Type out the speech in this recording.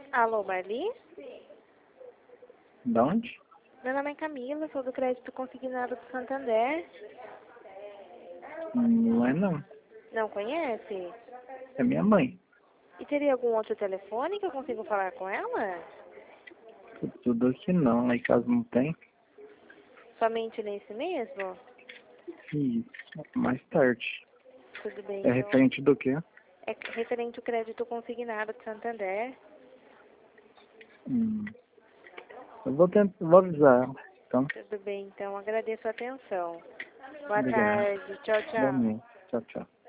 Alô, Marli? Da onde? Meu nome é Camila, sou do Crédito Consignado do Santander. Não é não. Não conhece? É minha mãe. E teria algum outro telefone que eu consigo falar com ela? Tudo aqui não, aí caso não tem. Somente nesse mesmo? Isso, mais tarde. Tudo bem, É então. referente do quê? É referente ao Crédito Consignado do Santander. Hum. Eu vou avisar ela. Então, Tudo bem, então. Agradeço a atenção. Boa obrigado. tarde. Tchau, Bom tchau. mês. Tchau, tchau.